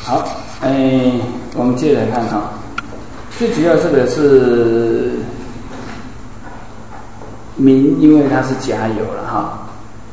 好，我们接着来看哈，最主要这个是民，因为它是甲有了哈，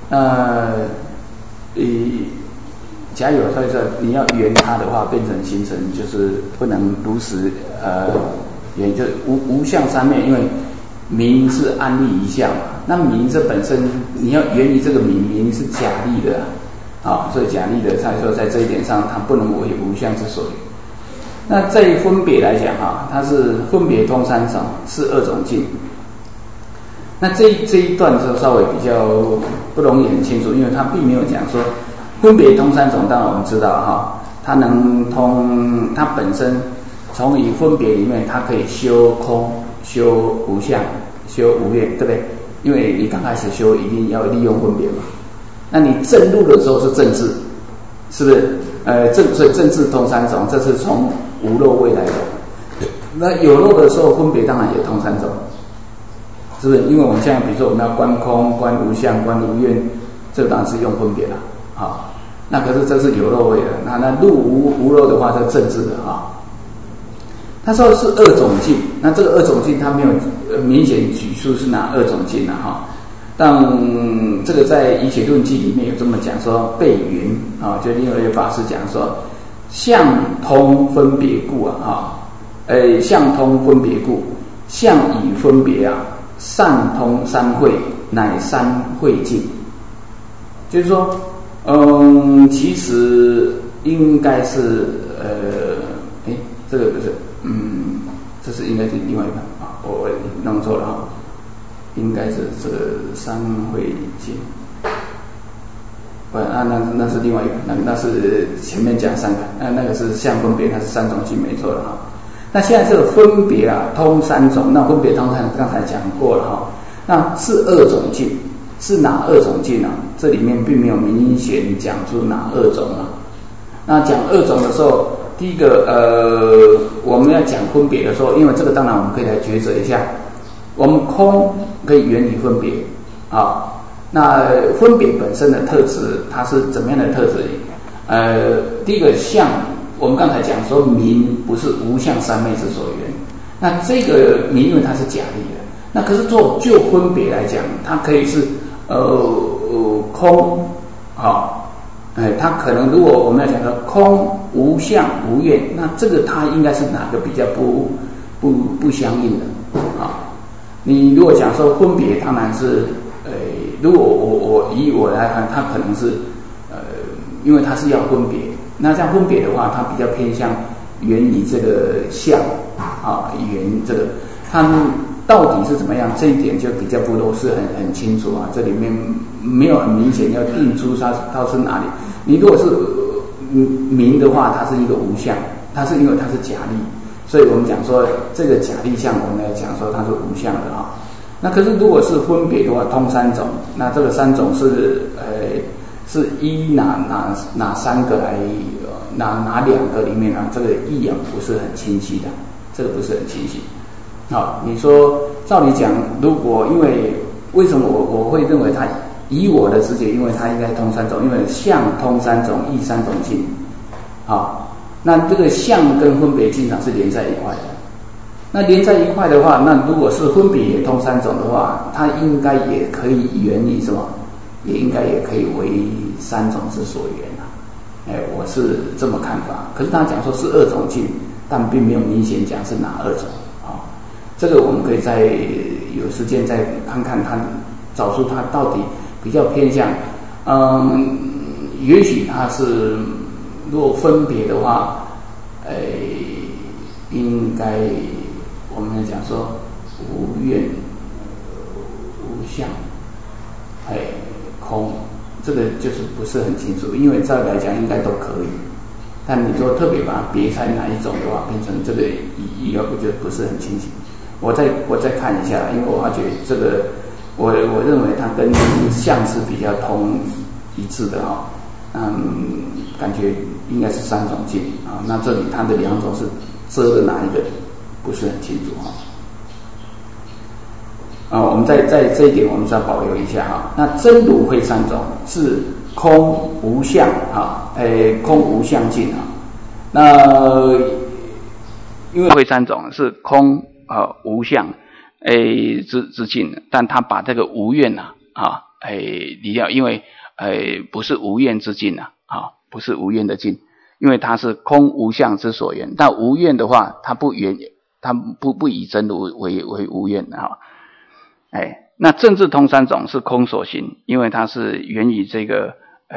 甲有，所以说你要圆它的话，变成形成就是不能如实圆，就无相三昧，因为民是安立一相嘛，那民这本身你要源于这个民是假立的啊，所以假立的，他说在这一点上，它不能为无相之所缘。那在分别来讲哈，它是分别通三种，是二种境。那这一段就稍微比较不容易很清楚，因为它并没有讲说分别通三种。当然我们知道哈，它能通，它本身从以分别里面，它可以修空、修无相、修无愿，对不对？因为你刚开始修一定要利用分别嘛。那你正入的时候是正智，是不是？所以正智通三种，这是从无漏位来的。那有漏的时候，分别当然也通三种，是不是？因为我们现在比如说我们要观空、观无相、观无愿，这当然是用分别了啊。那可是这是有漏位的，那入无漏的话，这正智的啊。他说是二种境，那这个二种境他没有明显举出是哪二种境啊哈。但这个在《仪轨论记》里面有这么讲说，背云啊，就另外一个法师讲说，相通分别故啊，相通分别故，相以分别啊，善通三会，乃三会境。就是说，其实应该是这个不是，这是应该是另外一个啊，我弄错了哈。应该是这个三会境，那是另外一个，那是前面讲三个，那个是相分别，它是三种境，没错了哈。那现在这个分别啊，通三种，那分别通三种刚才讲过了哈。那是二种境，是哪二种境啊？这里面并没有明显讲出哪二种啊。那讲二种的时候，第一个我们要讲分别的时候，因为这个当然我们可以来抉择一下。我们空可以源于分别啊，那分别本身的特质，它是怎么样的特质？第一个相，我们刚才讲说名不是无相三昧之所缘，那这个名因为它是假立的，那可是就分别来讲，它可以是空啊，它可能如果我们要讲说空无相无愿，那这个它应该是哪个比较不相应的啊？你如果讲说分别，当然是如果我以我来看，它可能是因为它是要分别，那这样分别的话，它比较偏向源于这个相啊，源这个它到底是怎么样，这一点就比较不都是很清楚啊，这里面没有很明显要定出它是哪里。你如果是明的话，它是一个无相，它是因为它是假立。所以我们讲说这个假立相，我们来讲说它是无相的啊。那可是如果是分别的话，通三种，那这个三种是依哪三个来哪两个里面呢？这个意啊不是很清晰的，这个不是很清晰。好，你说照理讲，如果为什么我会认为它以我的直觉，因为它应该通三种，因为相通三种，意三种境，好。那这个相跟分别经常是连在一块的，那连在一块的话，那如果是分别也通三种的话，它应该也可以源于什么？也应该也可以为三种之所缘啊。我是这么看法。可是他讲说是二种境，但并没有明显讲是哪二种啊。这个我们可以再有时间再看看他找出他到底比较偏向，也许他是。如果分别的话，应该我们讲说无愿、无相，空，这个就是不是很清楚。因为照理来讲应该都可以，但你说特别把它别开哪一种的话，变成这个以后我觉得不是很清晰。我再看一下，因为我发觉这个我认为它跟相是比较同一致的哈，感觉应该是三种境啊，那这里它的两种是遮的哪一个不是很清楚哈。我们在这一点我们是要保留一下哈。那真如会三种是空无相啊，空无相境啊， 那因为会三种是空无相之境，但他把这个无愿离掉，因为不是无愿之境不是无愿的境，因为它是空无相之所缘。但无愿的话，它不以真如为无愿那正智通三种是空所行，因为它是源于这个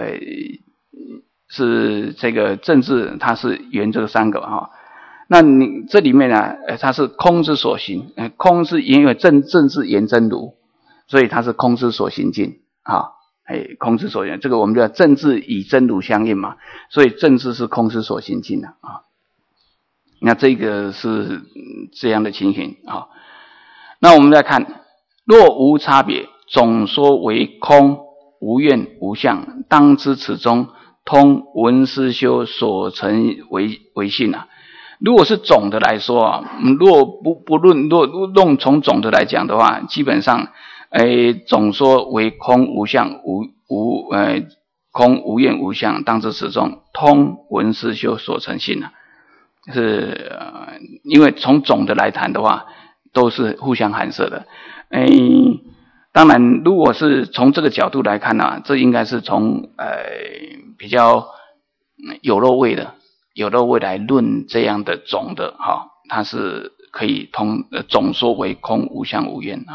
是这个正智，它是缘这个三个那你这里面呢，它是空之所行，空是因为正是言真如，所以它是空之所行境空之所行，这个我们叫正智与真如相应嘛，所以正智是空之所行境那这个是这样的情形那我们再看，若无差别，总说为空，无愿无相，当知此中通闻思修所成为性如果是总的来说若从总的来讲的话，基本上总说为空无相空无愿无相，当知此中通闻思修所成性是因为从总的来谈的话，都是互相含摄的。当然，如果是从这个角度来看这应该是从比较有漏位来论这样的总的它是可以总说为空无相无愿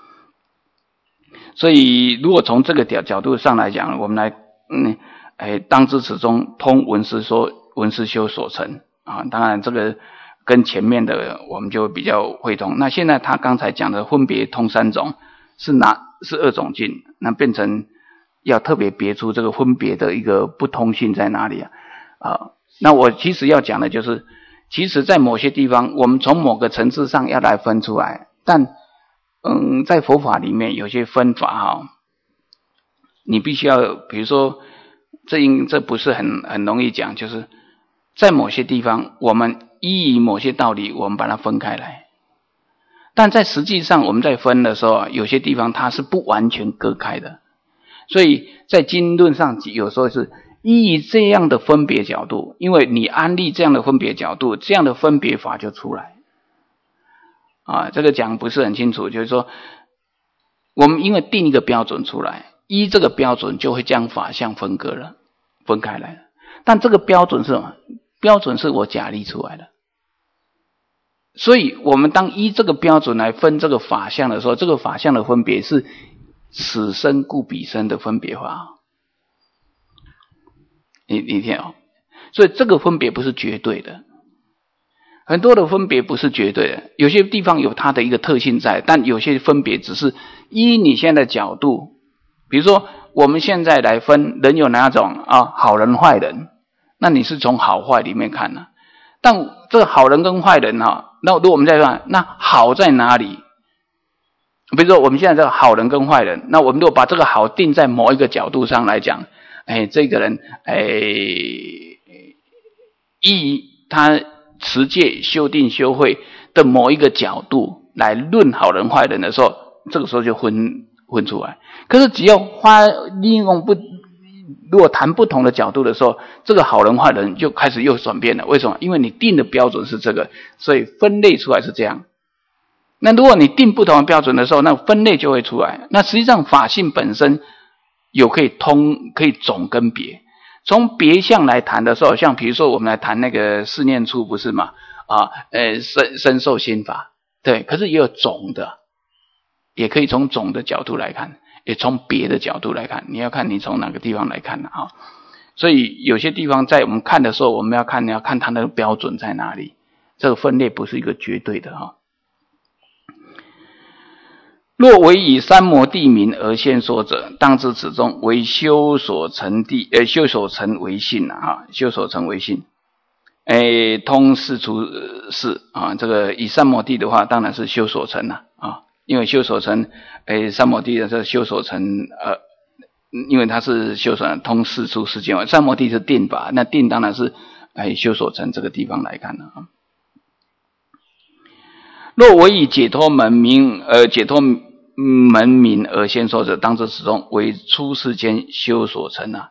所以如果从这个角度上来讲，我们来当知此中通闻思修所成当然这个跟前面的我们就比较会通。那现在他刚才讲的分别通三种是二种境，那变成要特别别出这个分别的一个不通性在哪里那我其实要讲的就是，其实在某些地方我们从某个层次上要来分出来，但在佛法里面有些分法你必须要比如说这不是很容易讲，就是在某些地方我们依于某些道理我们把它分开来，但在实际上我们在分的时候有些地方它是不完全割开的，所以在经论上有时候是依于这样的分别角度，因为你安立这样的分别角度，这样的分别法就出来这个讲不是很清楚，就是说我们因为定一个标准出来，依这个标准就会将法相分开来了，但这个标准是什么？标准是我假立出来的，所以我们当依这个标准来分这个法相的时候，这个法相的分别是此生故彼生的分别法你听所以这个分别不是绝对的，很多的分别不是绝对的，有些地方有它的一个特性在，但有些分别只是依你现在的角度。比如说我们现在来分人有哪种好人坏人，那你是从好坏里面看但这个好人跟坏人那如果我们再看那好在哪里，比如说我们现在这个好人跟坏人，那我们如果把这个好定在某一个角度上来讲，这个人依他持戒修定修慧的某一个角度来论好人坏人的时候，这个时候就分出来。可是只要利用如果谈不同的角度的时候，这个好人坏人就开始又转变了。为什么？因为你定的标准是这个，所以分类出来是这样。那如果你定不同的标准的时候，那分类就会出来。那实际上法性本身有可以总跟别。从别相来谈的时候，像比如说我们来谈那个四念处不是吗？身受心法，对，可是也有总的，也可以从总的角度来看，也从别的角度来看，你要看你从哪个地方来看所以有些地方在我们看的时候，我们要看它的标准在哪里，这个分类不是一个绝对的若为以三摩地名而现说者，当知此中为修所成为性修所成为性。通四出世这个以三摩地的话，当然是修所成因为修所成三摩地的这修所成因为它是修所成通四出世间，三摩地是定法，那定当然是修所成这个地方来看若为以解脱门名而现说者，当知此中为出世间修所成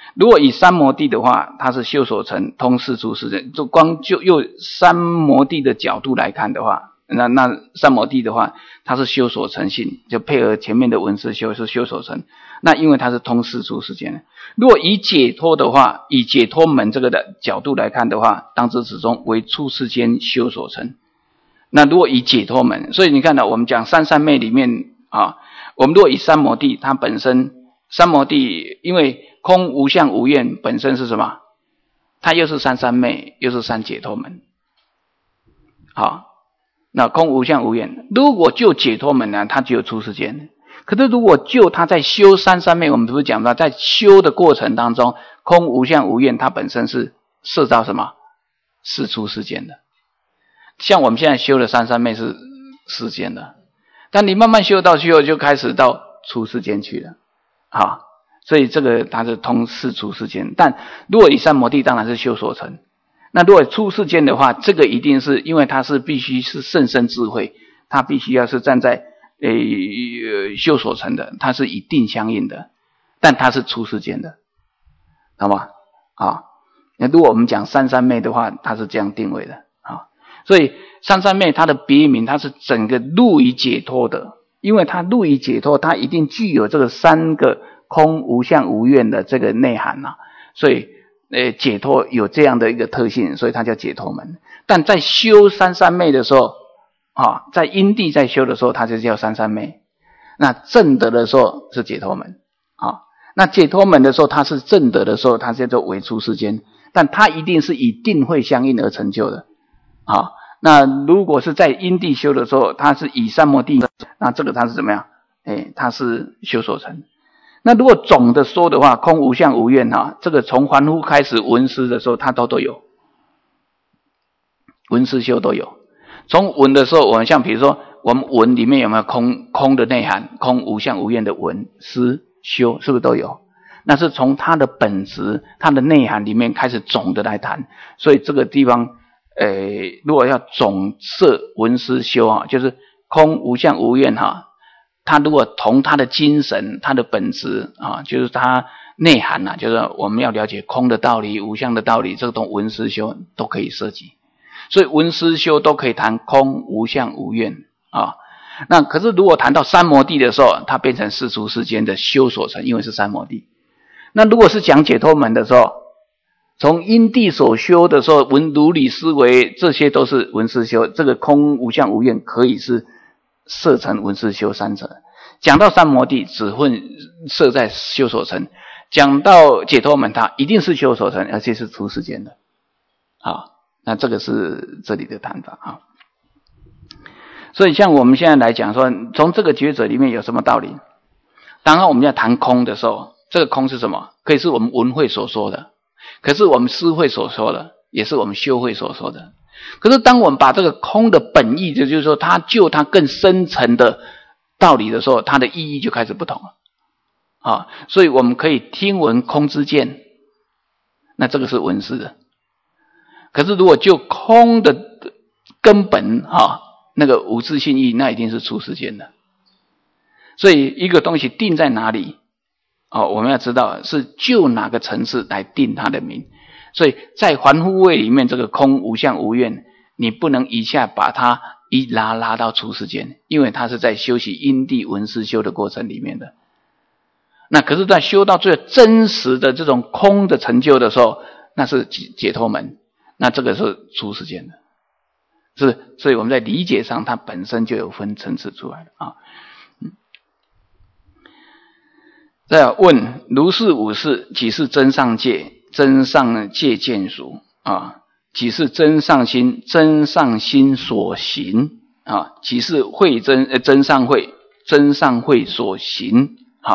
如果以三摩地的话，它是修所成通四出世间，就光就用三摩地的角度来看的话，那三摩地的话，它是修所成性，就配合前面的文思修是修所成。那因为它是通四出世间。如果以解脱的话，以解脱门这个的角度来看的话，当知此中为出世间修所成。那如果以解脱门，所以你看到我们讲三三昧里面啊，我们如果以三摩地，它本身三摩地，因为空无相无愿本身是什么？它又是三三昧，又是三解脱门。好，那空无相无愿，如果就解脱门呢，它只有出世间。可是如果就他在修三三昧，我们不是讲到在修的过程当中，空无相无愿，它本身是摄到什么？是出世间的。像我们现在修的三三昧是世间的，但你慢慢修到最后就开始到出世间去了。好，所以这个它是通四出世间。但如果以三摩地当然是修所成。那如果出世间的话，这个一定是因为它是必须是甚深智慧，它必须要是站在修所成的，它是一定相应的，但它是出世间的，好吗？啊，那如果我们讲三三昧的话，它是这样定位的啊。所以三三昧它的别名，它是整个入于解脱的，因为它入于解脱，它一定具有这个三个空无相无愿的这个内涵啊，所以解脱有这样的一个特性，所以它叫解脱门。但在修三三昧的时候啊，在因地在修的时候，它就叫三三昧。那正德的时候是解脱门啊。那解脱门的时候，它是正德的时候，它叫做为出世间，但它一定是以定慧相应而成就的啊。那如果是在因地修的时候，它是以三摩地，那这个它是怎么样？它是修所成。那如果总的说的话，空无相无愿啊，这个从凡夫开始闻思的时候，它都有，闻思修都有。从闻的时候，我们像比如说，我们闻里面有没有空的内涵？空无相无愿的闻思修，是不是都有？那是从它的本质、它的内涵里面开始总的来谈。所以这个地方，如果要总摄闻思修啊，就是空无相无愿哈。它如果同它的精神、它的本质啊，就是它内涵啊，就是我们要了解空的道理、无相的道理，这种闻思修都可以涉及。所以闻思修都可以谈空无相无愿啊。那可是如果谈到三摩地的时候，它变成四出世间的修所成，因为是三摩地。那如果是讲解脱门的时候，从因地所修的时候，闻如理思维，这些都是闻思修。这个空无相无愿可以是摄成闻思修三者。讲到三摩地，只会摄在修所成；讲到解脱门，它一定是修所成，而且是出世间的啊。那这个是这里的谈法啊。所以像我们现在来讲说，从这个觉者里面有什么道理？当然我们要谈空的时候，这个空是什么？可以是我们闻慧所说的，可是我们思慧所说的，也是我们修慧所说的。可是当我们把这个空的本意，就是说它就它更深层的道理的时候，它的意义就开始不同了啊。所以我们可以听闻空之见，那这个是闻思的。可是如果就空的根本那个无自性义，那一定是出世间的。所以一个东西定在哪里我们要知道是就哪个层次来定它的名。所以在凡夫位里面，这个空无相无愿，你不能一下把它一拉到出世间，因为它是在修习因地闻思修的过程里面的。那可是在修到最真实的这种空的成就的时候，那是解脱门，那这个是出世间的。所以我们在理解上，它本身就有分层次出来的啊。再问如是五事，几是真上界？真上界见属啊？几是真上心？真上心所行啊？几是慧真上慧？真上慧所行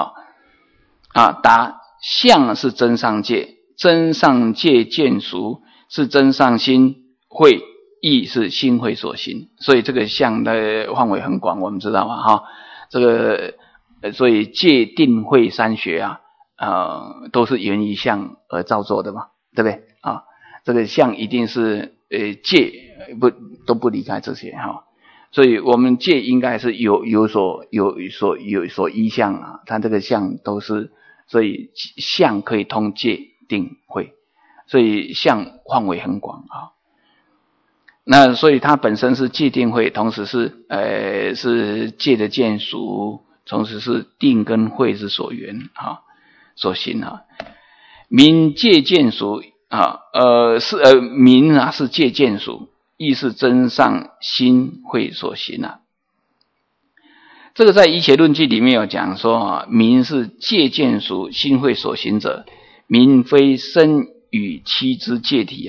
答相是真上界，真上界见属是真上心，慧意是心慧所行。所以这个相的范围很广，我们知道吗？这个所以戒定慧三学都是源于相而造作的嘛，对不对这个相一定是戒都不离开这些所以我们戒应该是有所依相它这个相都是所以相可以通戒定慧，所以相范围很广啊。那所以它本身是戒定慧，同时是戒的见属，同时是定跟慧之所缘啊，所行啊。明戒见属啊，明啊是戒见属，亦是真上心慧所行啊。这个在医学论据里面有讲说啊，明是戒见属心慧所行者，明非身语七之戒体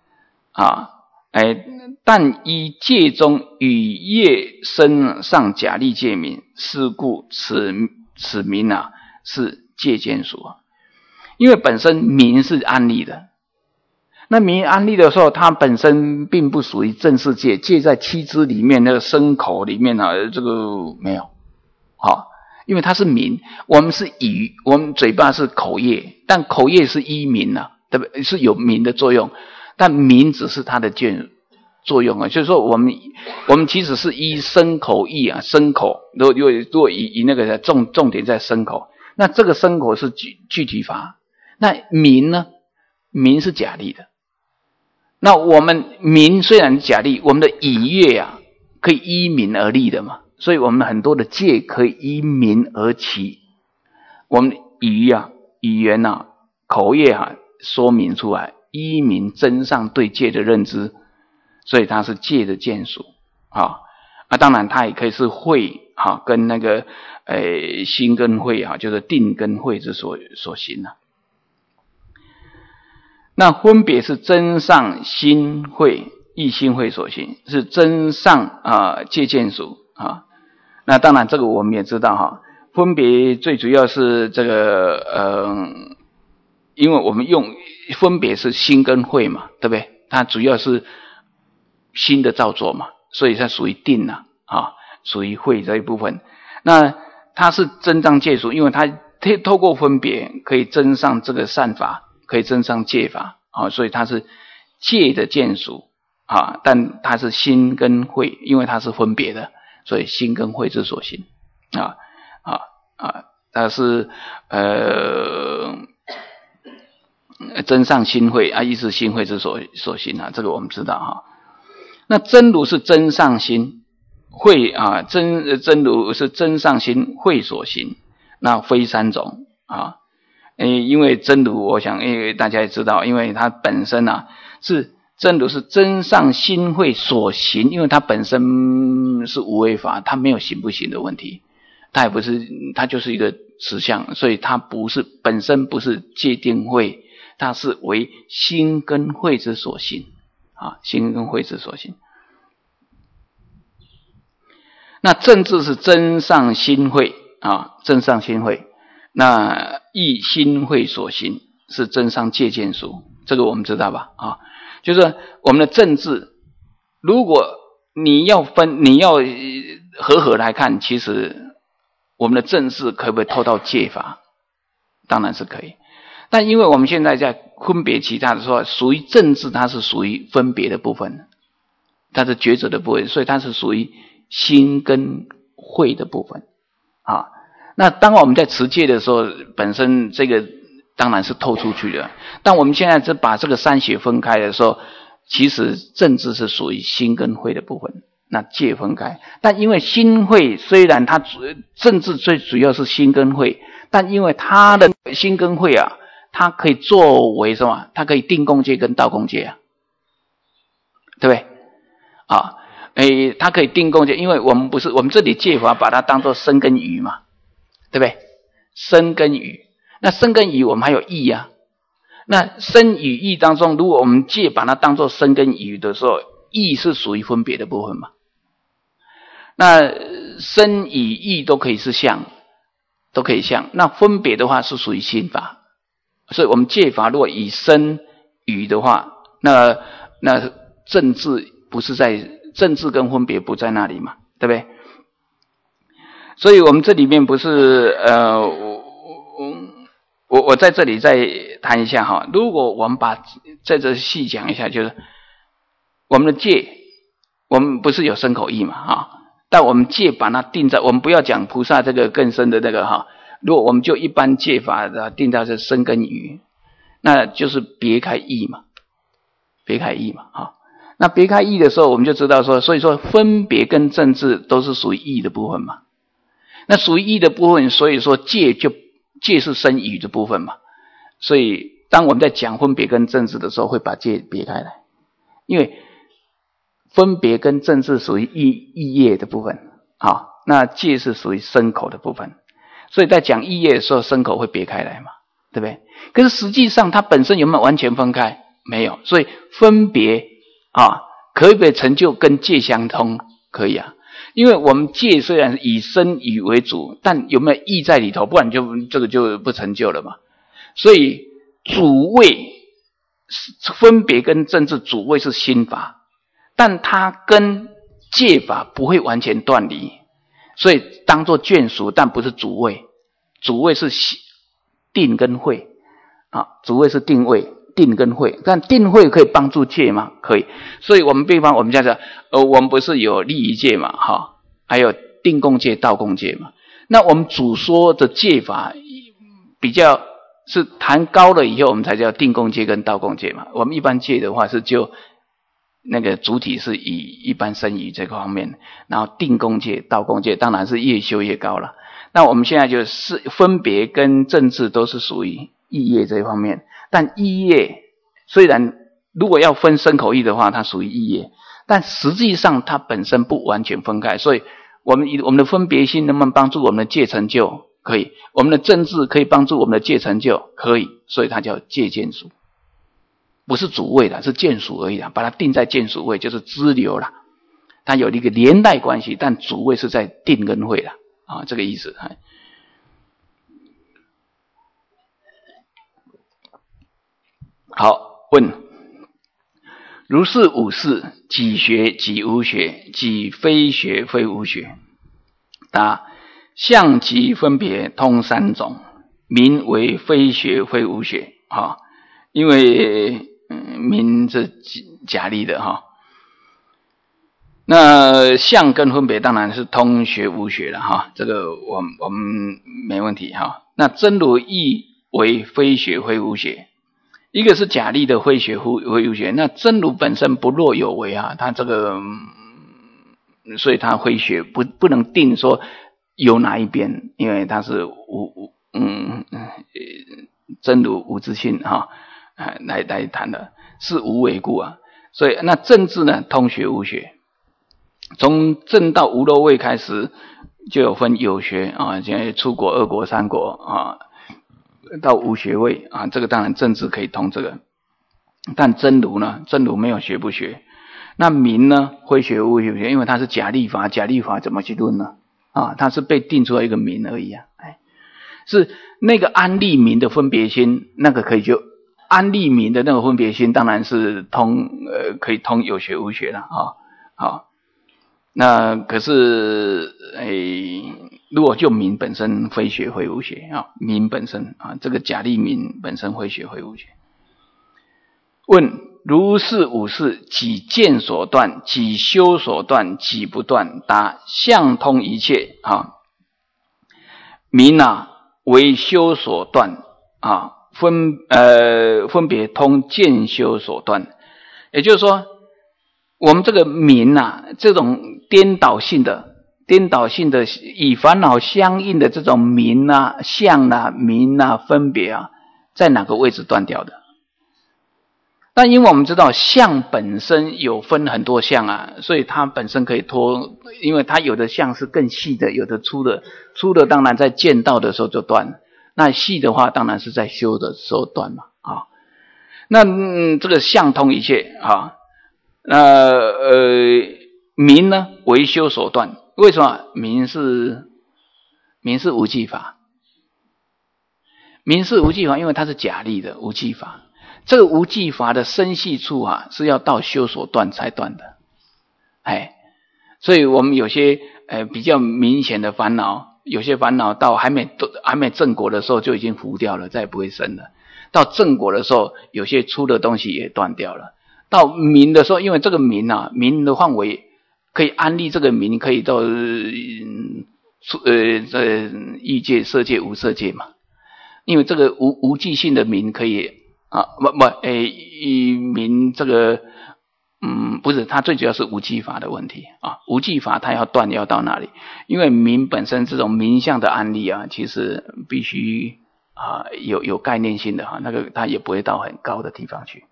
但依戒中与业身上假立戒名，是故此名啊是戒见属啊。因为本身名是安立的，那名安立的时候，它本身并不属于正式戒，戒在七支里面那个身口里面啊，这个没有因为它是名，我们是语，我们嘴巴是口业，但口业是依名啊，对不对？是有名的作用，但名只是它的作用啊。就是说我们其实是依身口意啊，身口如果以那个重点在身口，那这个身口是具体法。那名呢？名是假立的。那我们名虽然假立，我们的语业啊，可以依名而立的嘛。所以我们很多的戒可以依名而起。我们语言啊，口业啊，说明出来，依名真上对戒的认知，所以它是戒的见属当然它也可以是慧跟那个心跟慧就是定跟慧之所行啊。那分别是真上心慧，亦心慧所行，是真上戒见属那当然这个我们也知道分别最主要是这个因为我们用分别是心跟慧嘛，对不对？它主要是心的造作嘛，所以它属于定属于慧这一部分。那它是真上戒属，因为它透过分别可以增上这个善法，可以增上戒法所以它是戒的见属但它是心跟慧，因为它是分别的，所以心跟慧之所行它是真上心慧亦是心慧之所行这个我们知道那真如是真上心慧真如是真上心慧所行，那非三种因为真如我想大家也知道，因为它本身是真如是真上心慧所行，因为它本身是无为法，它没有行不行的问题，它也不是，它就是一个实相，所以它本身不是戒定慧，它是为心跟慧之所行心跟慧之所行。那正智是真上心慧真上心慧，那亦心慧所行，是真上戒见属，这个我们知道吧就是我们的正智，如果你要合来看，其实我们的正智可不可以透到戒法？当然是可以。但因为我们现在在分别其他的时候，属于正智，它是属于分别的部分，它是抉择的部分，所以它是属于心跟慧的部分那当我们在持戒的时候，本身这个当然是透出去的，但我们现在是把这个三学分开的时候，其实正智是属于心跟慧的部分，那戒分开。但因为心慧虽然它正智最主要是心跟慧，但因为它的心跟慧它可以作为什么？它可以定共戒跟道共戒对不对它可以定共戒，因为我们这里戒法把它当作身跟语嘛，对不对？身跟语，那身跟语我们还有意那身语意当中，如果我们戒把它当作身跟语的时候，意是属于分别的部分嘛？那身语意都可以是相，都可以相，那分别的话是属于心法。所以我们戒法如果以身语的话，那正智不是在正智跟分别不在那里嘛，对不对？所以我们这里面不是我在这里再谈一下如果我们在这细讲一下，就是我们的戒，我们不是有身口意嘛但我们戒把它定在，我们不要讲菩萨这个更深的那个如果我们就一般戒法的定到是身跟语，那就是别开意嘛，别开意嘛，那别开意的时候，我们就知道说，所以说分别跟正治都是属于意的部分嘛。那属于意的部分，所以说戒是身语的部分嘛。所以当我们在讲分别跟正治的时候，会把戒别开来，因为分别跟正治属于意业的部分，那戒是属于身口的部分。所以在讲意业的时候，身口会别开来嘛，对不对？可是实际上它本身有没有完全分开？没有。所以分别可不可以成就跟戒相通？可以啊。因为我们戒虽然以身语为主，但有没有意在里头？不然这个就不成就了嘛。所以主谓分别跟正治主谓是心法，但它跟戒法不会完全断离，所以当作眷属，但不是主谓。主谓是定跟慧主谓是定位，定跟慧。但定慧可以帮助戒吗？可以。所以我们比方我们讲我们不是有利益戒嘛，还有定共戒、道共戒嘛。那我们主说的戒法比较是谈高了以后，我们才叫定共戒跟道共戒嘛。我们一般戒的话是就那个主体是以一般身语这个方面，然后定共戒、道共戒当然是越修越高了。那我们现在就是分别跟正治都是属于意业这一方面，但意业虽然如果要分身口意的话，它属于意业，但实际上它本身不完全分开。所以我们的分别心能不能帮助我们的戒成就？可以。我们的正治可以帮助我们的戒成就？可以。所以它叫戒见属，不是主谓的，是见属而已啦。把它定在见属位，就是支流啦，它有一个连带关系，但主谓是在定跟慧啦，这个意思。好，问：如是五事，几学几无学，几非学非无学？答：相即分别通三种，名为非学非无学。因为名是假立的那相跟分别当然是通学无学了这个我们没问题那真如亦为非学非无学。一个是假立的非学非无学，那真如本身不若有为它这个所以它非学不能定说有哪一边，因为它是真如无自性来谈的，是无为故所以那正治呢，通学无学。从正到无漏位开始就有分有学现在出国二国三国到无学位这个当然正治可以通这个。但真如呢，真如没有学不学。那名呢，非学无学，因为它是假立法，假立法怎么去论呢它是被定出来一个名而已是那个安立名的分别心，那个可以就安立名的那个分别心当然是可以通有学无学了那可是如果就名本身非学非无学名本身这个假立名本身非学非无学。问：如是五事，几见所断，几修所断，几不断？答：相通一切名为修所断分别通见修所断。也就是说我们这个名这种颠倒性的与烦恼相应的这种名相名分别在哪个位置断掉的？但因为我们知道相本身有分很多相所以它本身可以脱，因为它有的相是更细的，有的粗的当然在见到的时候就断，那细的话当然是在修的时候断嘛那这个相通一切名呢为修所断。为什么？名是无记法，名是无记法，因为它是假立的无记法。这个无记法的深细处是要到修所断才断的所以我们有些比较明显的烦恼，有些烦恼到还没正果的时候就已经浮掉了，再也不会生了。到正果的时候，有些粗的东西也断掉了。到名的时候，因为这个名名的范围可以安立这个名，可以到欲界、色界、无色界嘛。因为这个无记性的名可以名这个不是，它最主要是无记法的问题啊。无记法它要断要到哪里？因为名本身这种名相的案例啊，其实必须有概念性的那个它也不会到很高的地方去。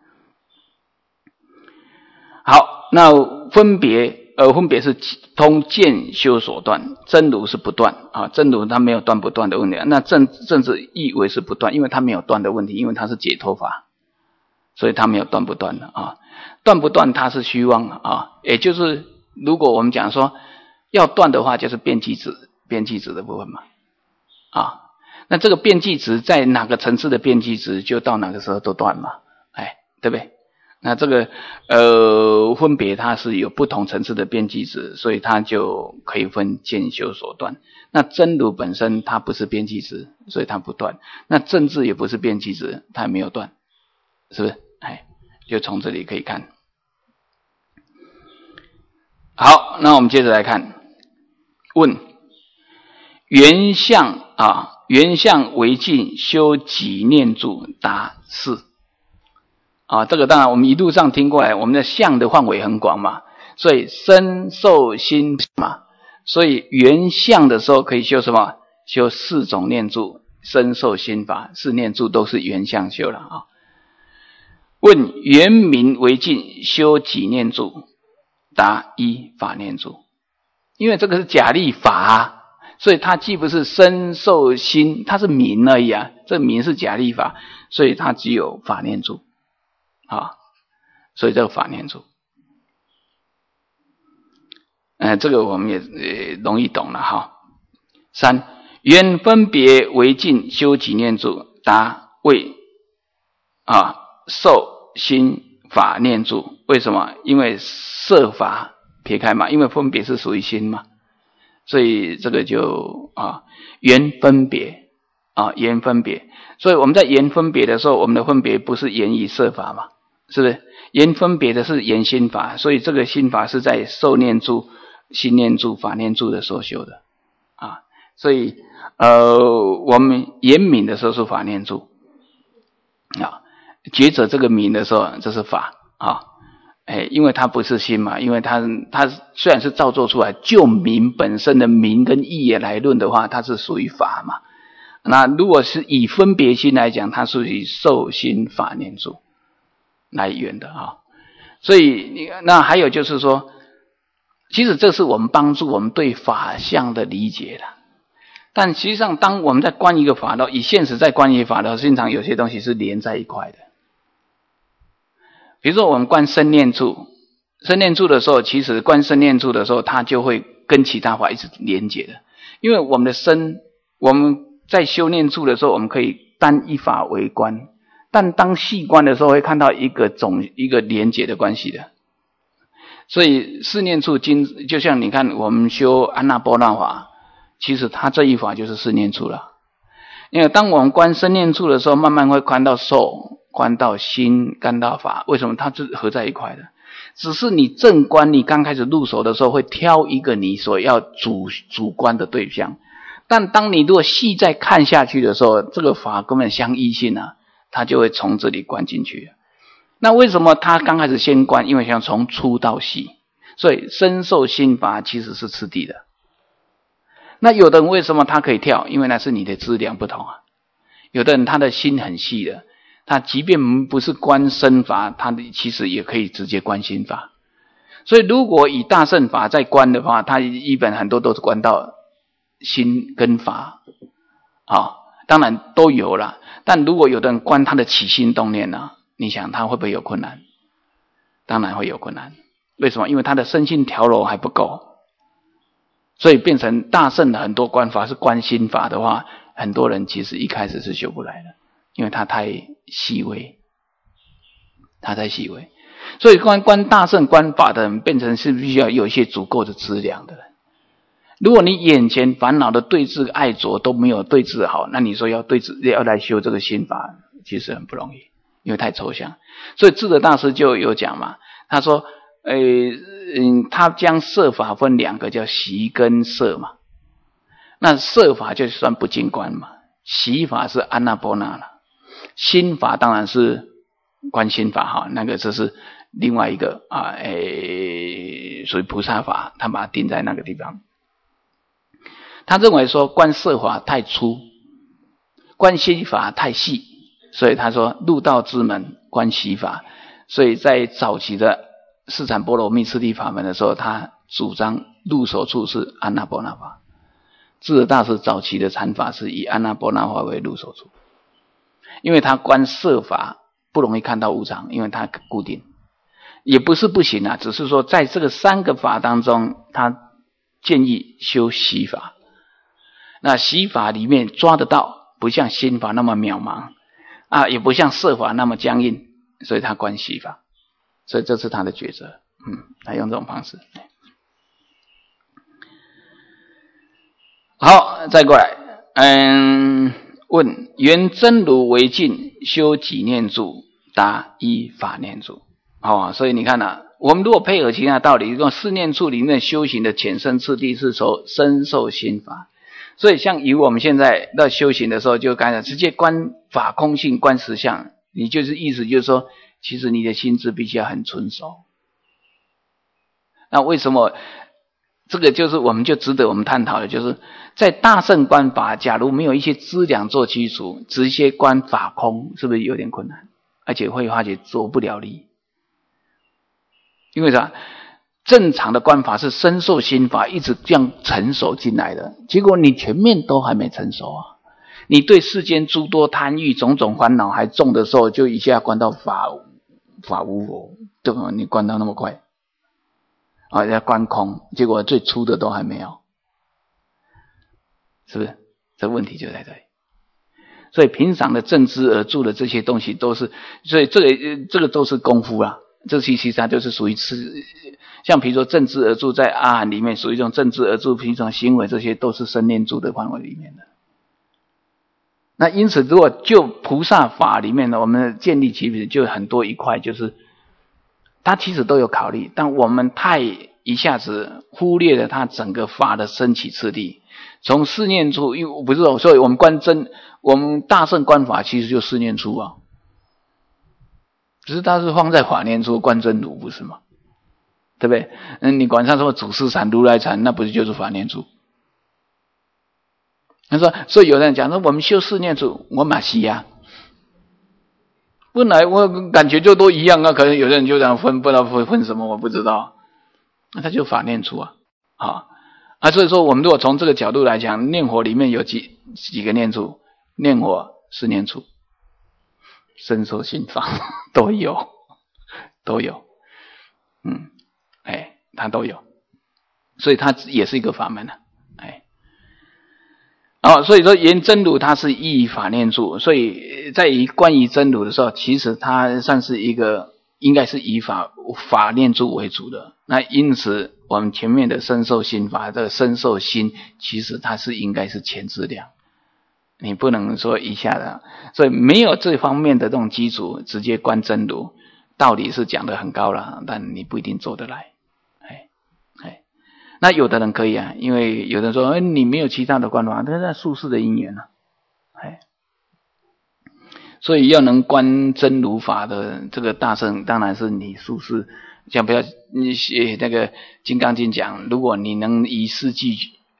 好，那分别是通见修所断，真如是不断真如它没有断不断的问题。那正是意为是不断，因为它没有断的问题，因为它是解脱法，所以它没有断不断的断不断它是虚妄也就是如果我们讲说要断的话，就是变计值的部分嘛那这个变计值在哪个层次的变计值，就到哪个时候都断嘛，对不对？那这个分别它是有不同层次的变计值，所以它就可以分见修所断。那真如本身它不是变计值，所以它不断。那正智也不是变计值，它也没有断，是不是？就从这里可以看。好，那我们接着来看，问原相原相为尽修几念住？答是。这个当然我们一路上听过来，我们的相的范围很广嘛，所以身受心嘛，所以原相的时候可以修什么？修4种念住，身受心法4念住都是原相修了问原名为尽修几念住？答1法念住。因为这个是假立法所以它既不是身受心，它是名而已这名是假立法，所以它只有法念住所以这个法念住这个我们也容易懂了3原分别为尽修几念住？答为受心法念住。为什么？因为色法撇开嘛，因为分别是属于心嘛，所以这个就原分别原分别。所以我们在原分别的时候，我们的分别不是原以色法嘛，是不是？原分别的是原心法，所以这个心法是在受念住、心念住、法念住的时候修的所以我们原名的时候是法念住觉者这个名的时候，这是法因为它不是心嘛，因为它虽然是造作出来，就名本身的名跟义来论的话，它是属于法嘛。那如果是以分别心来讲，它属于受心法念住来缘的所以那还有就是说，其实这是我们帮助我们对法相的理解的。但实际上当我们在观一个法道，以现实在观一个法道，经常有些东西是连在一块的。比如说我们观身念处的时候，其实观身念处的时候，它就会跟其他法一直连结的。因为我们的身，我们在修念处的时候，我们可以单一法为观，但当细观的时候，会看到一个连结的关系的。所以四念处经，就像你看我们修安那波那法，其实它这一法就是四念处了。因为当我们观身念处的时候，慢慢会观到受，观到心，观到法。为什么？它是合在一块的。只是你正观，你刚开始入手的时候，会挑一个你所要主观的对象。但当你如果细再看下去的时候，这个法根本相异性它就会从这里观进去。那为什么他刚开始先观？因为想从粗到细，所以身受心法其实是次第的。那有的人为什么他可以跳？因为那是你的质量不同有的人他的心很细的，他即便不是观身法，他其实也可以直接观心法。所以如果以大乘法在观的话，他一本很多都是观到心跟法当然都有啦。但如果有的人观他的起心动念你想他会不会有困难？当然会有困难。为什么？因为他的身心调柔还不够。所以变成大乘的很多观法是观心法的话，很多人其实一开始是修不来的，因为它太细微，所以观大乘观法的人，变成是必须要有一些足够的资粮的人。如果你眼前烦恼的对治爱着都没有对治好，那你说要来修这个心法，其实很不容易，因为太抽象。所以智者大师就有讲嘛，他说他将色法分两个，叫习跟色嘛。 那色法就算不净观嘛，习法是安那波那了，心法当然是观心法哈，那个就是另外一个属于菩萨法，他把它定在那个地方。他认为说观色法太粗，观心法太细，所以他说入道之门观习法。所以在早期的释迦波罗蜜次第法门的时候，他主张入手处是安那波那法。智者大师早期的禅法是以安那波那法为入手处，因为他观色法不容易看到无常，因为它固定，也不是不行啊，只是说在这个三个法当中，他建议修习法。那习法里面抓得到，不像心法那么渺茫啊，也不像色法那么僵硬，所以他观习法，所以这是他的抉择。他用这种方式。好，再过来，问缘真如为境，修几念住？答：依法念住。所以你看我们如果配合其他道理，用四念处里面修行的浅深次第是从深受心法。所以像以我们现在在修行的时候，就刚才直接观法空性，观实相，你就是意思就是说，其实你的心智必须要很纯熟。那为什么这个就是我们就值得我们探讨的，就是在大乘观法，假如没有一些资粮做基础，直接观法空，是不是有点困难？而且会发觉做不了力。因为啥？正常的观法是深受心法，一直这样成熟进来的，结果你前面都还没成熟啊！你对世间诸多贪欲种种烦恼还重的时候，就一下观到法无我，对吧？你观到那么快要观空，结果最初的都还没有，是不是？这问题就在这里。所以平常的正知而住的这些东西都是，所以这个都是功夫啦。这其实它就是属于像比如说正知而住，在阿含里面属于一种正知而住，平常行为这些都是身念住的范围里面的。那因此，如果就菩萨法里面呢，我们建立起就很多一块，就是它其实都有考虑，但我们太一下子忽略了它整个法的升起次第。从四念处，因为不是，所以我们大乘观法其实就四念处啊。只是它是放在法念处观真如，不是吗？对不对？你管它什么祖师禅、如来禅，那不是就是法念处？他说，所以有人讲说，我们修四念处，我马西呀，本来我感觉就都一样啊，可能有的人就这样分，不知道分什么，我不知道。那他就法念处所以说我们如果从这个角度来讲，念佛里面有几个念处，念佛四念处。深受心法都有，它都有，所以它也是一个法门所以说言真如它是依法念处，所以在于关于真如的时候，其实它算是一个应该是以法念处为主的。那因此我们前面的深受心法，这个深受心其实它是应该是前质量。你不能说一下的，所以没有这方面的这种基础，直接观真如，道理是讲得很高了，但你不一定做得来。那有的人可以啊，因为有人说，你没有其他的观法，那是宿世的因缘所以要能观真如法的这个大乘，当然是你宿世，像不要你写那个《金刚经》讲，如果你能以四句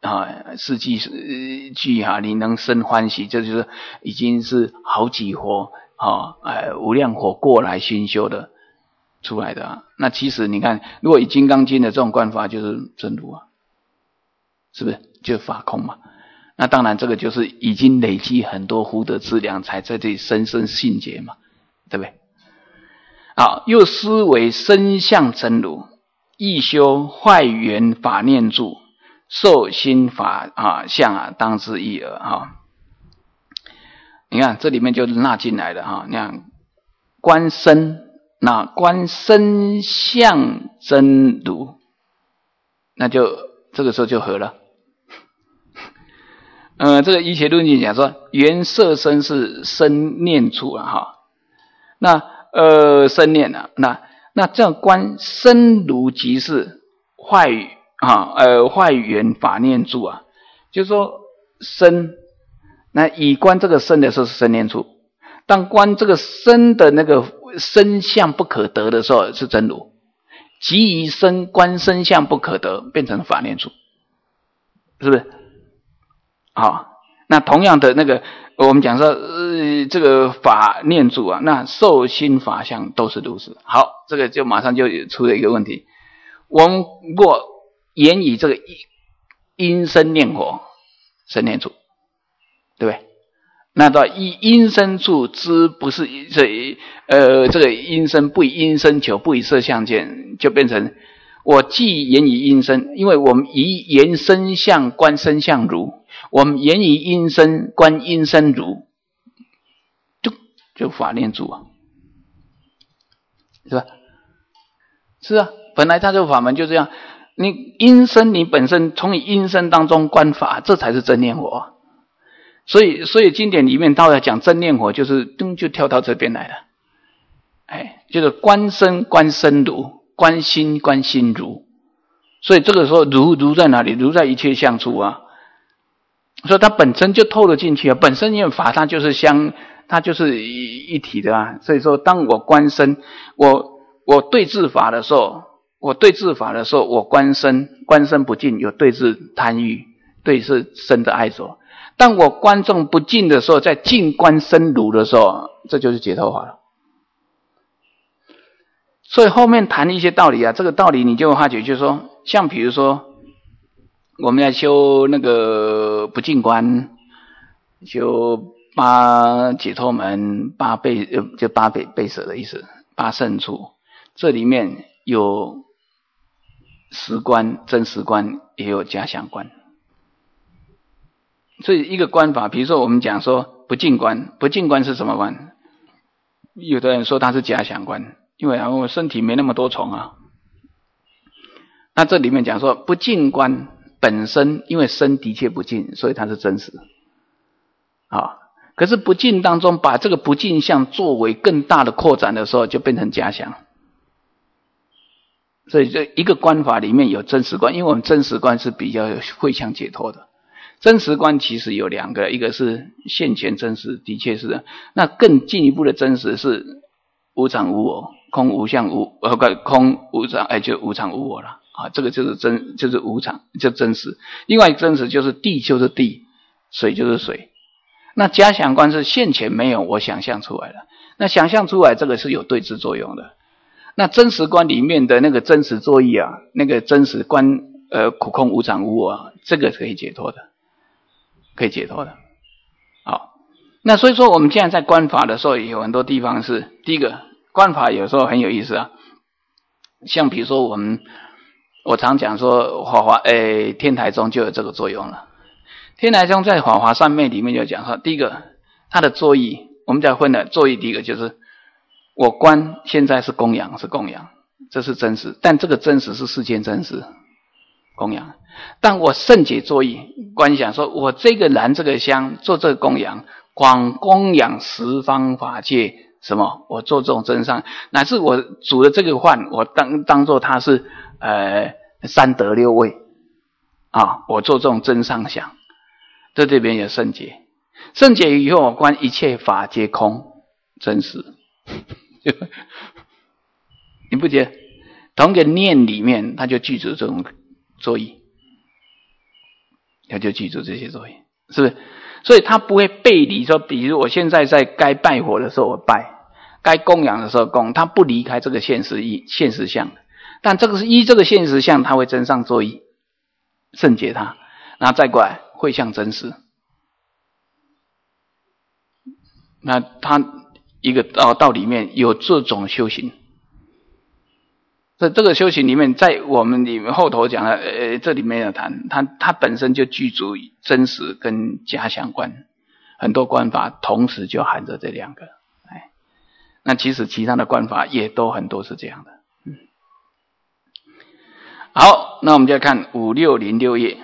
你能生欢喜，这就是已经是好几火无量火过来熏修的出来的那其实你看，如果以金刚经的这种观法，就是真如是不是就法空嘛？那当然这个就是已经累积很多福德资粮，才在这里深深信解嘛，对不对？又思为身相真如，亦修坏缘法念住，受心法相当之一耳你看这里面就纳进来了你看观身，那观身相真如，那就这个时候就合了。这个一切论经讲说，缘色身是身念处那身念那这样观身如即是坏缘法念住就是说身，那以观这个身的时候是生念处，当观这个身的那个身相不可得的时候是真如，即以身观身相不可得，变成法念处，是不是？好，那同样的那个我们讲说这个法念处啊，那受心法相都是如此。好，这个就马上就出了一个问题，我们若言以这个因身念佛，生念处，对不对？那到因身处之不是这个因身不以因身求，不以色相见，就变成我既言以因身，因为我们以言身相观身相如，我们言以因身观因身如，就法念处啊，是吧？是啊，本来它这个法门就这样，你因身你本身从你因身当中观法，这才是真念佛啊。所以经典里面到要讲真念佛，就是就跳到这边来了，就是观身观身如，观心观心如。所以这个时候如在哪里？如在一切相处啊。所以它本身就透了进去啊，本身因为法它就是它就是一体的啊。所以说当我观身，我对治法的时候，我观身不净，有对治贪欲，对治身的爱着。当我观众不净的时候，在净观身如的时候，这就是解脱法了。所以后面谈一些道理啊，这个道理你就会发觉，就是说，像比如说我们要修那个不净观，修八解脱门，就八倍舍的意思，八胜处，这里面有实观、真实观，也有假想观。所以一个观法，比如说我们讲说不净观，不净观是什么观？有的人说它是假想观，因为我身体没那么多虫啊。那这里面讲说不净观本身，因为身的确不净，所以它是真实。可是不净当中把这个不净相作为更大的扩展的时候，就变成假想。所以这一个观法里面有真实观，因为我们真实观是比较会向解脱的。真实观其实有两个，一个是现前真实，的确是的。那更进一步的真实是无常无我，空无相空无常，就无常无我了啊。这个就是无常，就真实。另外一个真实就是地就是地，水就是水。那假想观是现前没有，我想象出来的。那想象出来这个是有对治作用的。那真实观里面的那个真实作意啊，那个真实观苦空无常无我啊，这个可以解脱的。好，那所以说我们现在在观法的时候，有很多地方是第一个观法有时候很有意思啊，像比如说我常讲说天台宗就有这个作用了。天台宗在法华三昧里面就讲说，第一个它的作意，我们在分的作意，第一个就是我观现在是供养，这是真实，但这个真实是世间真实供养。但我圣解作意观想说，我这个燃这个香做这个供养，广供养十方法界，什么？我做这种真上，乃至我煮的这个饭，我当做它是三德六味啊，我做这种真上想，在这边有圣解。圣解以后，我观一切法皆空，真实。你不觉得同一个念里面，它就具足这种作意？他就记住这些作业，是不是？所以他不会背离说，比如我现在在该拜火的时候我拜，该供养的时候供，他不离开这个现实相。但这个是依这个现实相，他会真上作意，圣解它，然后再过来会向真实。那他一个道里面有这种修行。在这个修行里面，在我们里面后头讲的，这里面有谈，它本身就具足真实跟假想观，很多观法同时就含着这两个。那其实其他的观法也都很多是这样的。好，那我们再看5606页，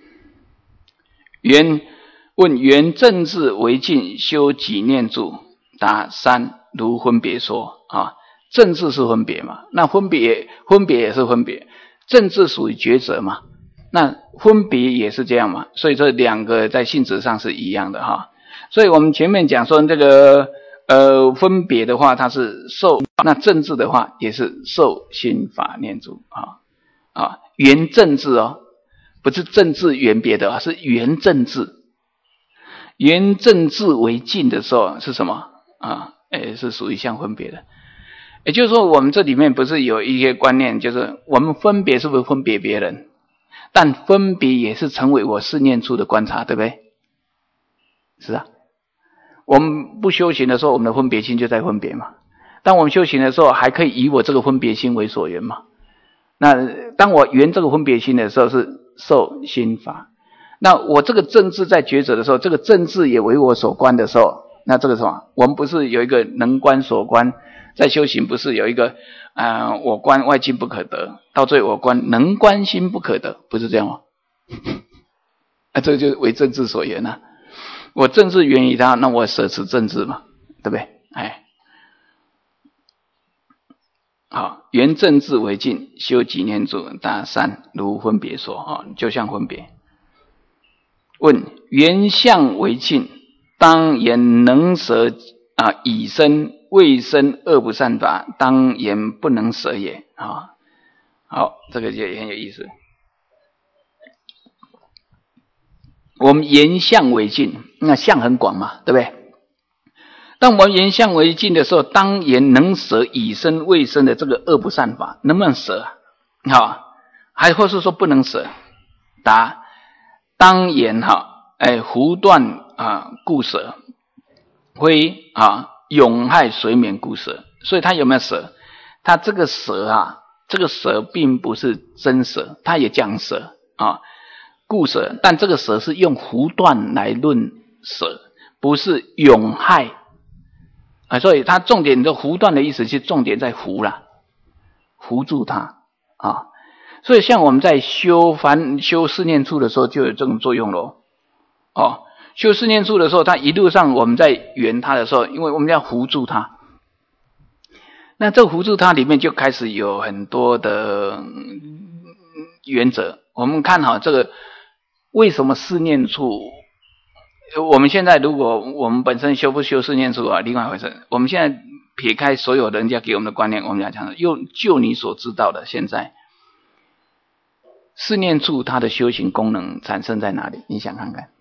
问缘正智为净修几念住？答三，如分别说啊。正智是分别嘛，那分别也是分别，正智属于抉择嘛， 那分别也是这样嘛，所以这两个在性质上是一样的哈。所以我们前面讲说这个分别的话，它是受；那正治的话也是受心法念住缘正治哦，不是正治缘别的是缘正治。缘正治为尽的时候是什么是属于相分别的。也就是说，我们这里面不是有一些观念，就是我们分别是不是分别别人？但分别也是成为我四念处的观察，对不对？是啊，我们不修行的时候，我们的分别心就在分别嘛。当我们修行的时候，还可以以我这个分别心为所缘嘛。那当我缘这个分别心的时候，是受心法。那我这个正治在抉择的时候，这个正治也为我所观的时候，那这个什么？我们不是有一个能观所观，在修行不是有一个我观外境不可得，到最后我观能观心不可得，不是这样吗？这个就是为正治所缘啊。我正治缘于他，那我舍持正治嘛，对不对？好，缘正治为尽，修几念住，大三如分别说就像分别。问缘相为尽，当言能舍以身未身恶不善法，当言不能舍也好，这个也很有意思。我们言相为尽，那相很广嘛，对不对？当我们言相为尽的时候，当言能舍以身未身的这个恶不善法，能不能舍还或是说不能舍？答：当言胡断故舍，非永害随眠故舍。所以他有没有舍？他这个舍这个舍并不是真舍，他也讲舍故舍，但这个舍是用胡断来论舍，不是永害所以他重点的胡断的意思是重点在胡啦，胡住它所以像我们在修四念处的时候就有这种作用咯修四念处的时候，它一路上我们在圆它的时候，因为我们要糊住它，那这糊住它里面就开始有很多的原则。我们看这个为什么四念处，我们现在如果我们本身修不修四念处另外一回事。我们现在撇开所有人家给我们的观念，我们要讲就你所知道的，现在四念处它的修行功能产生在哪里？你想看看。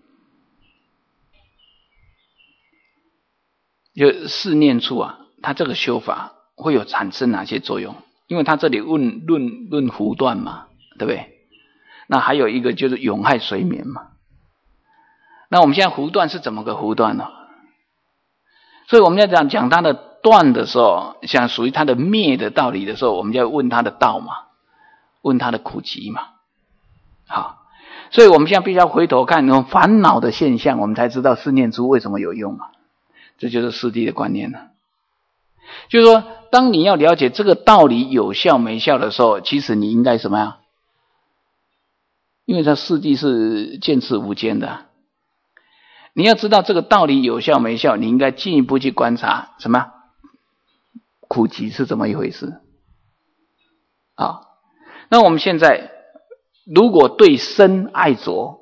就四念处它这个修法会有产生哪些作用？因为它这里论胡断嘛，对不对？那还有一个就是永害随眠嘛。那我们现在胡断是怎么个胡断呢？所以我们要讲它的断的时候，像属于它的灭的道理的时候，我们就要问它的道嘛，问它的苦集嘛。好，所以我们现在必须要回头看烦恼的现象，我们才知道四念处为什么有用嘛。这就是四谛的观念了。就是说，当你要了解这个道理有效没效的时候，其实你应该什么呀？因为它四谛是见次无间的，你要知道这个道理有效没效，你应该进一步去观察什么苦集是怎么一回事那我们现在如果对身爱着，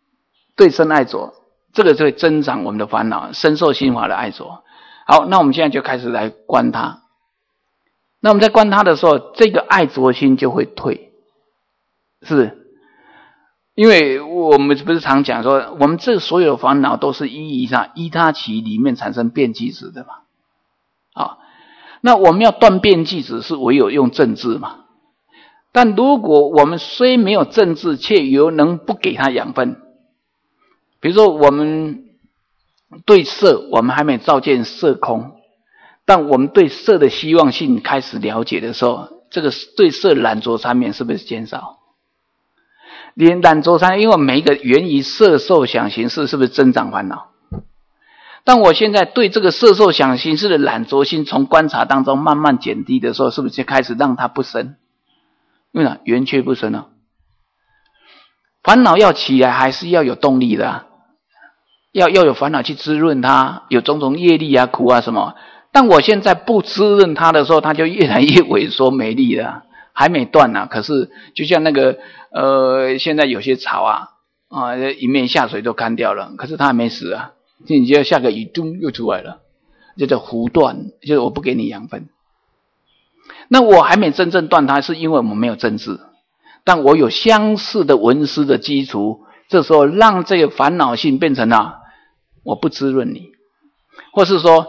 这个就会增长我们的烦恼，深受心法的爱着。好，那我们现在就开始来观它。那我们在观它的时候，这个爱着心就会退，是不是？因为我们不是常讲说，我们这所有烦恼都是依他起里面产生变计子的嘛。那我们要断变计子，是唯有用正治嘛。但如果我们虽没有正治，却又能不给它养分，比如说我们对色，我们还没照见色空，但我们对色的希望性开始了解的时候，这个对色染着缠绵是不是减少？连染着缠绵，因为每一个源于色受想行识，是不是增长烦恼？当我现在对这个色受想行识的染着心从观察当中慢慢减低的时候，是不是就开始让它不生？因为缘却不生烦恼要起来还是要有动力的要有烦恼去滋润它，有种种业力苦什么。但我现在不滋润它的时候，它就越来越萎缩没力了， 还没断啊，可是就像那个现在有些草一面下水都干掉了，可是它还没死啊，你就下个雨咚又出来了，这叫弧断，就是我不给你养分。那我还没真正断它，是因为我们没有正治，但我有相似的文思的基础，这时候让这个烦恼性变成我不滋润你，或是说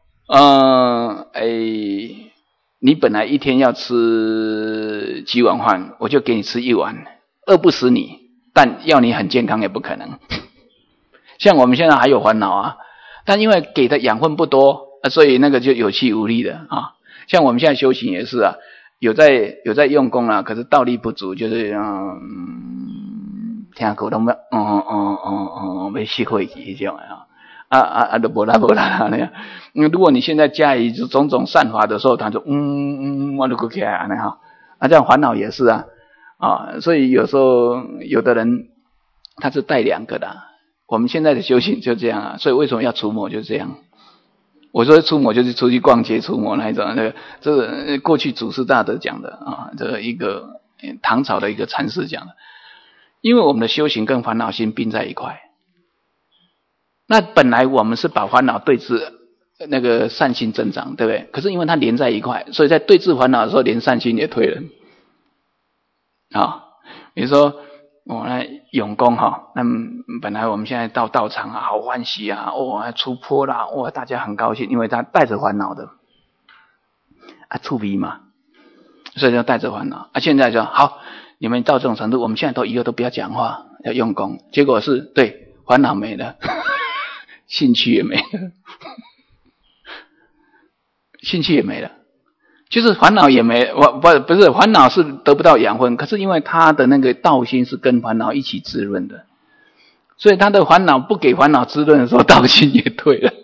你本来一天要吃几碗饭，我就给你吃1碗，饿不死你，但要你很健康也不可能。像我们现在还有烦恼但因为给的养分不多，所以那个就有气无力的像我们现在修行也是有在用功可是道力不足，就是听口都没吸会这种都没啦那样。如果你现在加以种种善法的时候，他就我就起来这样烦恼也是所以有时候有的人他是带2个的。我们现在的修行就这样所以为什么要除魔就这样。我说除魔就是出去逛街除魔那一种，这个过去祖师大德讲的这个一个唐朝的一个禅师讲的。因为我们的修行跟烦恼心并在一块，那本来我们是把烦恼对治，那个善心增长，对不对？可是因为它连在一块，所以在对治烦恼的时候，连善心也退了比如说我来用功那本来我们现在到道场好欢喜出坡啦大家很高兴，因为他带着烦恼的触鼻嘛，所以就带着烦恼现在就好，你们到这种程度，我们现在以后都不要讲话，要用功。结果是对烦恼没了兴趣也没了兴趣也没了，就是烦恼也没不是烦恼是得不到养分，可是因为他的那个道心是跟烦恼一起滋润的，所以他的烦恼不给烦恼滋润的时候，道心也退了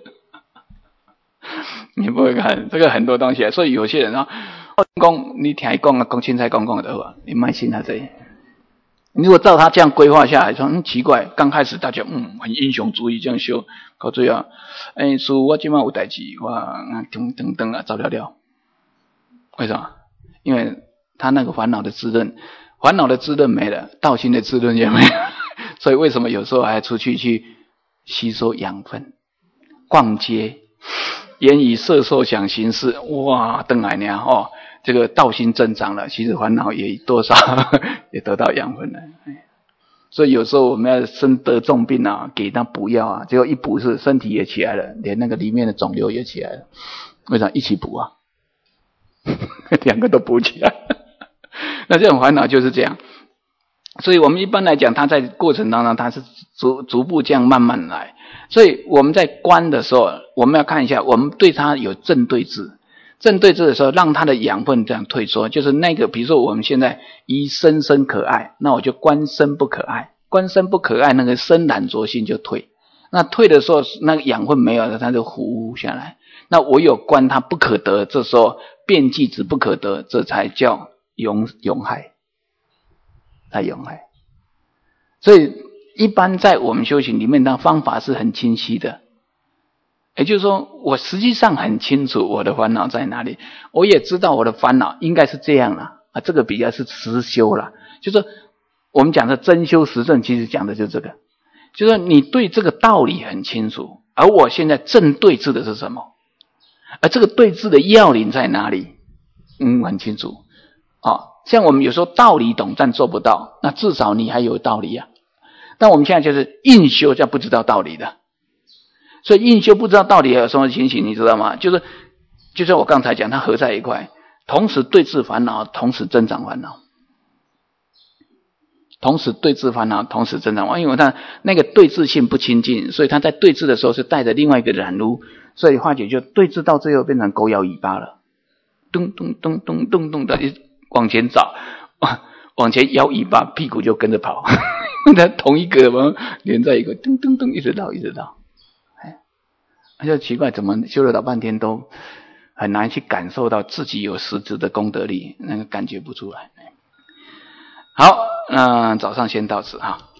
你不会看这个很多东西所以有些人讲你听他讲讲凊彩讲的话，你别信他这。你如果照他这样规划下来，说奇怪，刚开始大家很英雄主义这样修，到最后师父我现在有事情，我等走了。为什么？因为他那个烦恼的滋润没了，道心的滋润也没了，所以为什么有时候还出去吸收养分，逛街，言语色受想行识，回来呢这个道心增长了，其实烦恼也多少也得到养分了。所以有时候我们要生得重病给他补药结果一补是身体也起来了，连那个里面的肿瘤也起来了。为什么一起补2个都补起来那这种烦恼就是这样。所以我们一般来讲，它在过程当中它是逐步这样慢慢来。所以我们在观的时候，我们要看一下，我们对它有正对治。正对治的时候，让它的养分这样退缩，就是那个比如说我们现在以身可爱，那我就观身不可爱，观身不可爱，那个身懒浊性就退。那退的时候，那个养分没有了，它就糊下来。那我有观它不可得，这时候变即止不可得，这才叫永害，才永害。所以一般在我们修行里面的方法是很清晰的，也就是说我实际上很清楚我的烦恼在哪里，我也知道我的烦恼应该是这样啦这个比较是实修啦，就是我们讲的真修实证，其实讲的就是这个，就是你对这个道理很清楚，而我现在正对治的是什么，而这个对治的要领在哪里很清楚像我们有时候道理懂但做不到，那至少你还有道理但我们现在就是硬修叫不知道道理的，所以硬修不知道道理有什么情形你知道吗？就是我刚才讲它合在一块，同时对治烦恼，同时增长烦恼，同时对治烦恼，同时增长烦恼。因为它那个对治性不清净，所以它在对治的时候是带着另外一个染污，所以化解就对治到最后变成狗咬尾巴了，咚咚咚咚咚咚的往前找，往前摇尾巴，屁股就跟着跑那同一个嘛连在一个咚咚咚一直到就奇怪，怎么修了老半天都很难去感受到自己有实质的功德力，那个感觉不出来。好，那早上先到此